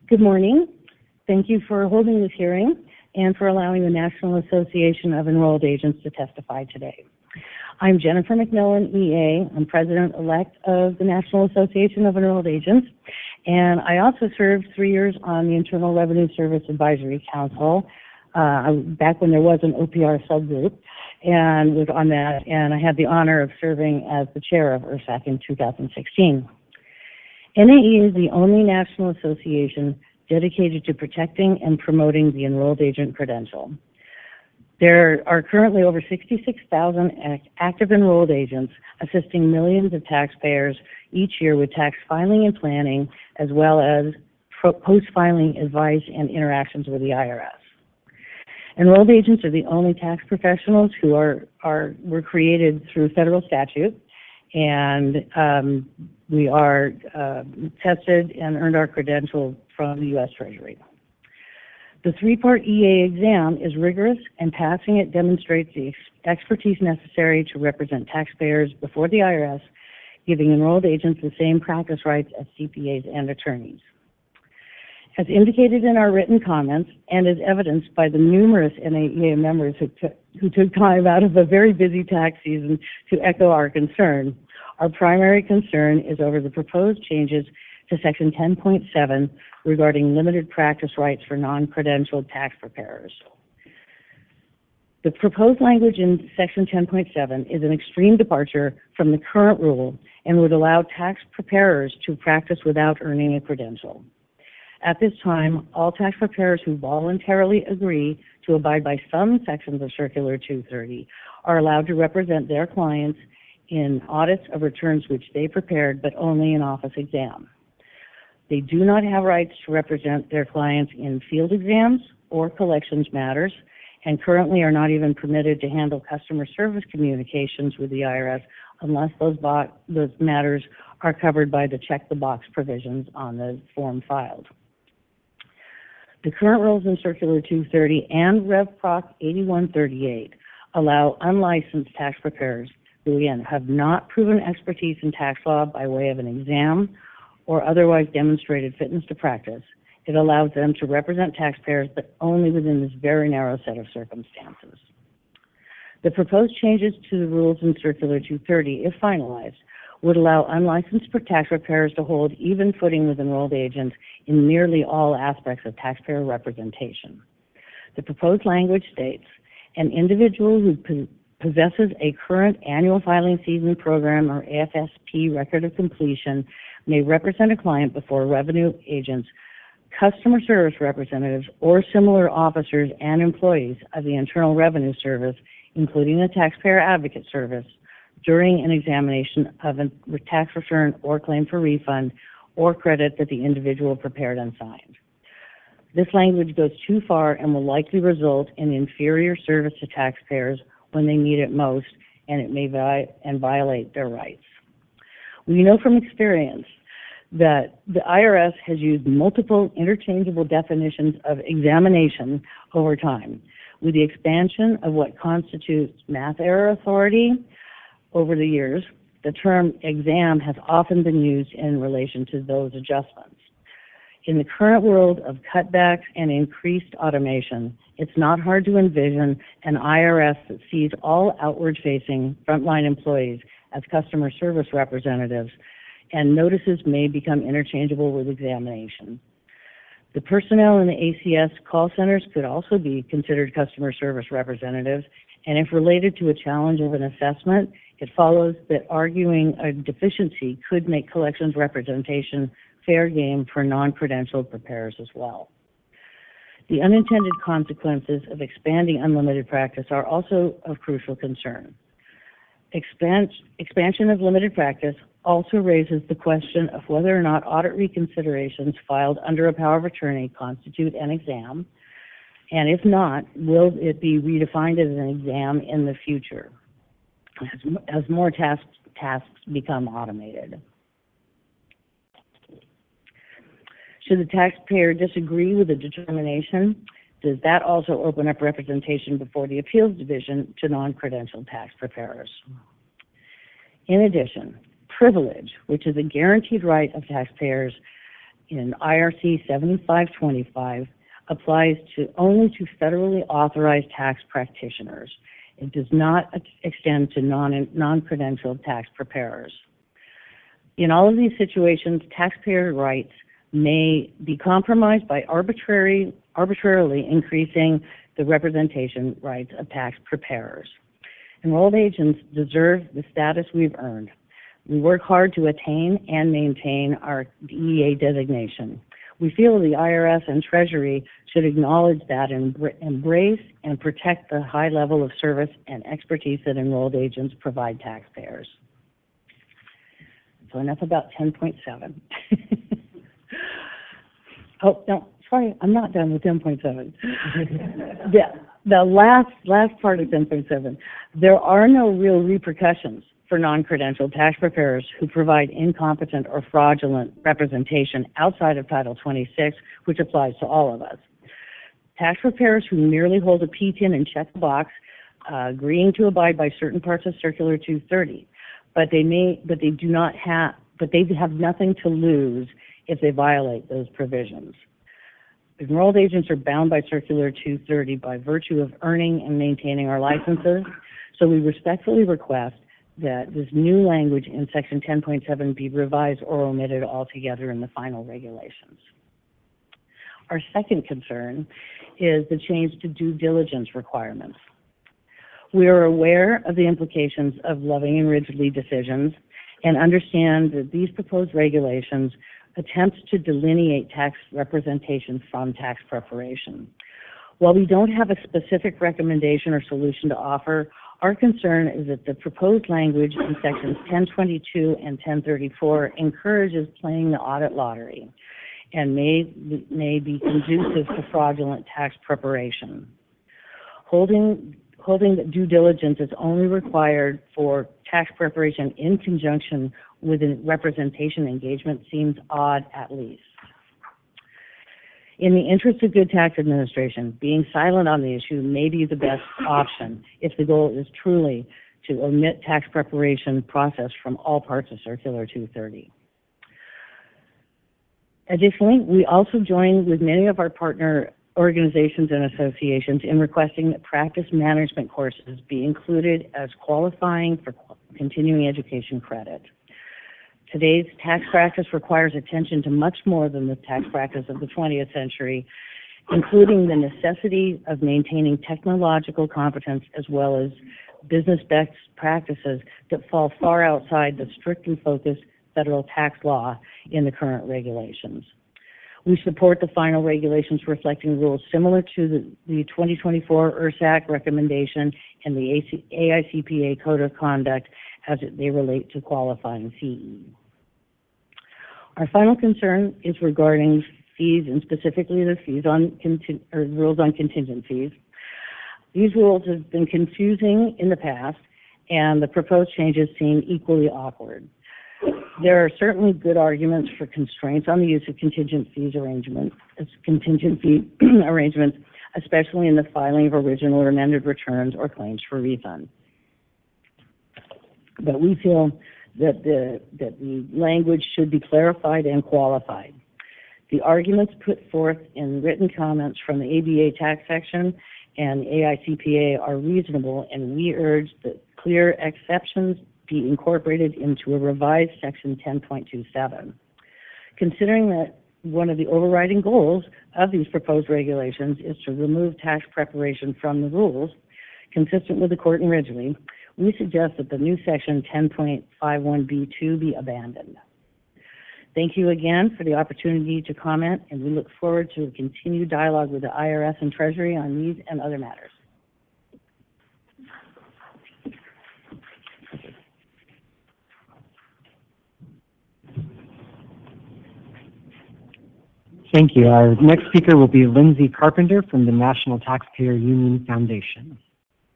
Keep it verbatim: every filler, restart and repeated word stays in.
Good morning. Thank you for holding this hearing and for allowing the National Association of Enrolled Agents to testify today. I'm Jennifer McMillan, E A. I'm President-elect of the National Association of Enrolled Agents, and I also served three years on the Internal Revenue Service Advisory Council, uh, back when there was an O P R subgroup, and was on that, and I had the honor of serving as the chair of I R S A C in two thousand sixteen. N A E is the only national association dedicated to protecting and promoting the enrolled agent credential. There are currently over sixty-six thousand active enrolled agents assisting millions of taxpayers each year with tax filing and planning, as well as post-filing advice and interactions with the I R S. Enrolled agents are the only tax professionals who are, are were created through federal statute, and um, we are uh, tested and earned our credential from the U S Treasury. The three-part E A exam is rigorous, and passing it demonstrates the ex expertise necessary to represent taxpayers before the I R S, giving enrolled agents the same practice rights as C P As and attorneys. As indicated in our written comments, and as evidenced by the numerous N A E A members who, who took time out of a very busy tax season to echo our concern, our primary concern is over the proposed changes to Section ten point seven regarding limited practice rights for non-credentialed tax preparers. The proposed language in Section ten point seven is an extreme departure from the current rule and would allow tax preparers to practice without earning a credential. At this time, all tax preparers who voluntarily agree to abide by some sections of Circular two thirty are allowed to represent their clients in audits of returns which they prepared, but only in office exam. They do not have rights to represent their clients in field exams or collections matters, and currently are not even permitted to handle customer service communications with the I R S unless those, those matters are covered by the check-the-box provisions on the form filed. The current rules in Circular two thirty and Rev Proc eighty-one thirty-eight allow unlicensed tax preparers who, again, have not proven expertise in tax law by way of an exam or otherwise demonstrated fitness to practice. It allows them to represent taxpayers, but only within this very narrow set of circumstances. The proposed changes to the rules in Circular two thirty, if finalized, would allow unlicensed tax preparers to hold even footing with enrolled agents in nearly all aspects of taxpayer representation. The proposed language states, an individual who possesses a current annual filing season program or A F S P record of completion may represent a client before revenue agents, customer service representatives, or similar officers and employees of the Internal Revenue Service, including the Taxpayer Advocate Service, during an examination of a tax return or claim for refund or credit that the individual prepared and signed. This language goes too far and will likely result in inferior service to taxpayers when they need it most, and it may vi and violate their rights. We know from experience that the I R S has used multiple interchangeable definitions of examination over time. With the expansion of what constitutes math error authority over the years, the term exam has often been used in relation to those adjustments. In the current world of cutbacks and increased automation, it's not hard to envision an I R S that sees all outward-facing frontline employees as customer service representatives, and notices may become interchangeable with examination. The personnel in the A C S call centers could also be considered customer service representatives, and if related to a challenge of an assessment, it follows that arguing a deficiency could make collections representation fair game for non-credentialed preparers as well. The unintended consequences of expanding unlimited practice are also of crucial concern. Expand, expansion of limited practice also raises the question of whether or not audit reconsiderations filed under a power of attorney constitute an exam, and if not, will it be redefined as an exam in the future as, as more tasks, tasks become automated. Should the taxpayer disagree with the determination, does that also open up representation before the appeals division to non-credentialed tax preparers? In addition, privilege, which is a guaranteed right of taxpayers in I R C seventy-five twenty-five applies to only to federally authorized tax practitioners. It does not ex extend to non, non-credentialed tax preparers. In all of these situations, taxpayer rights may be compromised by arbitrary, arbitrarily increasing the representation rights of tax preparers. Enrolled agents deserve the status we've earned. We work hard to attain and maintain our D E A designation. We feel the I R S and Treasury should acknowledge that and embrace and protect the high level of service and expertise that enrolled agents provide taxpayers. So enough about ten point seven. Oh, no, sorry, I'm not done with ten point seven. the, the last, last part of ten point seven, there are no real repercussions for non-credentialed tax preparers who provide incompetent or fraudulent representation outside of Title twenty-six, which applies to all of us. Tax preparers who merely hold a P T I N and check the box, uh, agreeing to abide by certain parts of Circular two thirty, but they may, but they do not have, but they have nothing to lose if they violate those provisions. Enrolled agents are bound by Circular two thirty by virtue of earning and maintaining our licenses, so we respectfully request that this new language in Section ten point seven be revised or omitted altogether in the final regulations. Our second concern is the change to due diligence requirements. We are aware of the implications of Loving and Ridgely decisions and understand that these proposed regulations attempt to delineate tax representation from tax preparation. While we don't have a specific recommendation or solution to offer, our concern is that the proposed language in sections ten twenty-two and ten thirty-four encourages playing the audit lottery and may, may be conducive to fraudulent tax preparation. Holding, holding that due diligence is only required for tax preparation in conjunction with a representation engagement seems odd at least. In the interest of good tax administration, being silent on the issue may be the best option if the goal is truly to omit tax preparation process from all parts of Circular two thirty. Additionally, we also join with many of our partner organizations and associations in requesting that practice management courses be included as qualifying for continuing education credit. Today's tax practice requires attention to much more than the tax practice of the twentieth century, including the necessity of maintaining technological competence as well as business best practices that fall far outside the strictly focused federal tax law in the current regulations. We support the final regulations reflecting rules similar to the, the twenty twenty-four E R S A C recommendation and the A I C P A Code of Conduct as they relate to qualifying C E. Our final concern is regarding fees and specifically the fees on or rules on contingent fees. These rules have been confusing in the past, and the proposed changes seem equally awkward. There are certainly good arguments for constraints on the use of contingent fees arrangements, contingent fee arrangements, especially in the filing of original or amended returns or claims for refund. But we feel that the, that the language should be clarified and qualified. The arguments put forth in written comments from the A B A tax section and A I C P A are reasonable, and we urge that clear exceptions be incorporated into a revised section ten point two seven. Considering that one of the overriding goals of these proposed regulations is to remove tax preparation from the rules, consistent with the court in Ridgely, we suggest that the new section ten point five one B two be abandoned. Thank you again for the opportunity to comment, and we look forward to a continued dialogue with the I R S and Treasury on these and other matters. Thank you. Our next speaker will be Lindsay Carpenter from the National Taxpayer Union Foundation.